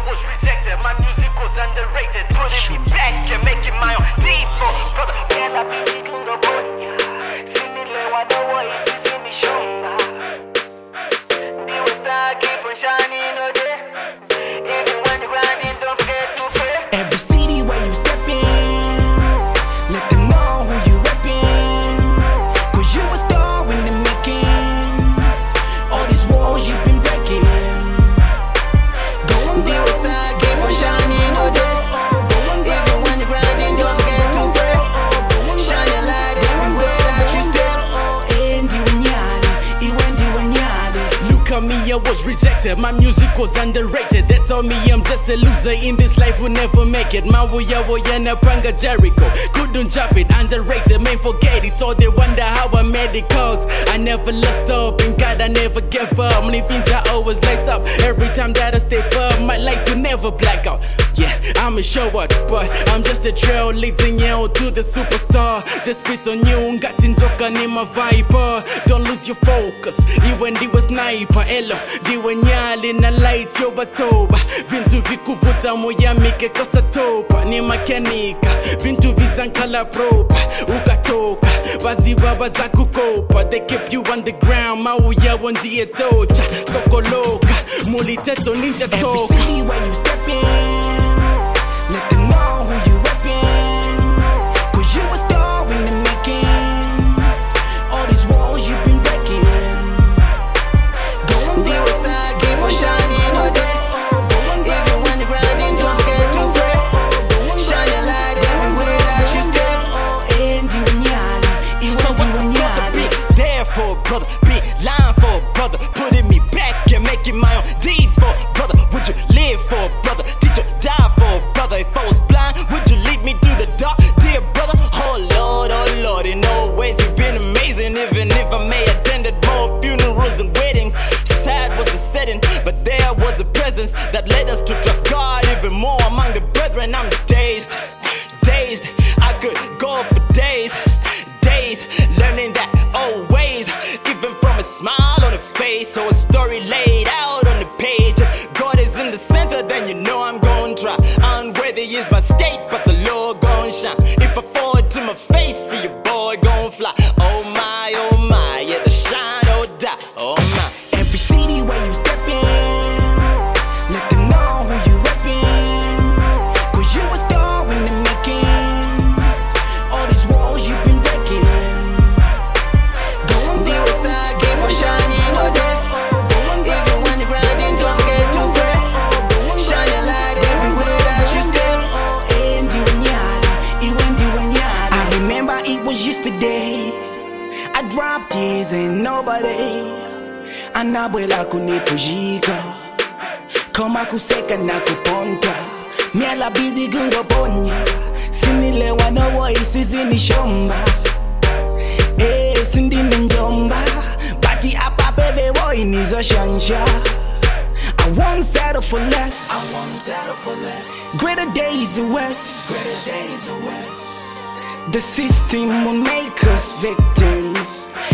was rejected. My music was underrated. Putting me back and making my own default. Brother, man, I be thinking the boy. See me lay what the way, see me show. The was star keep on shining all day. Even when the grinding, don't forget to pray. Every city where you step in, let them know who you reppin'. Cause you a star in the making. All these walls you've been breaking. Me, I was rejected, my music was underrated. They told me I'm just a loser in this life, will never make it. Mawuya na panga Jericho, couldn't jump it, underrated, man forget it. So they wonder how I made it, cause I never lost up, and God I never gave up. Many things I always light up, every time that I step up, my light to never black out. Yeah, I'm a show up, but I'm just a trail leading you to the superstar. They spit on you, got in joker in my vibe. Don't lose your focus, even the was sniper. Elo, diwe nyali na light yo batoba. Vintu vikuvuta moya mike kosa topa. Ni mekanika, vintu vizankala propa. Ukatoka, bazi baba za kukopa. They keep you on the ground, mauya wanjie tocha. Sokoloka, muliteto ninja toka. Every city where you step in, let them know who you reppin'. Cause you a star in the making. All these walls you've been breaking. Brother, big line for brother, putting me back and making my own deeds for brother. Would you live for brother? Did you die for brother? If I was blind, would you lead me through the dark, dear brother? Oh Lord, in all ways you've been amazing. Even if I may attended more funerals than weddings. Sad was the setting, but there was a presence that led us to trust God even more among the brethren. I'm dazed. I could go for days, learning that always, even from a smile on the face or a story laid out on the page. If God is in the center, then you know I'm gonna try. Unworthy is my state, but the Lord gon' shine. If I fall to my face, see your boy gon' fly. Oh my, yeah, the shine or die. Oh my. Every city where you step in, let them know who you reppin'. Cause you a star in the making. All these walls you've been breaking. Yesterday, I dropped tears and nobody anabwela kunipujika kama kuseka na kuponta miala busy gungoponya sinilewa no voice zinishomba sindime njomba bati apa bebe boy nizoshansha I won't settle for less. Greater days are wet. The system will make us victims.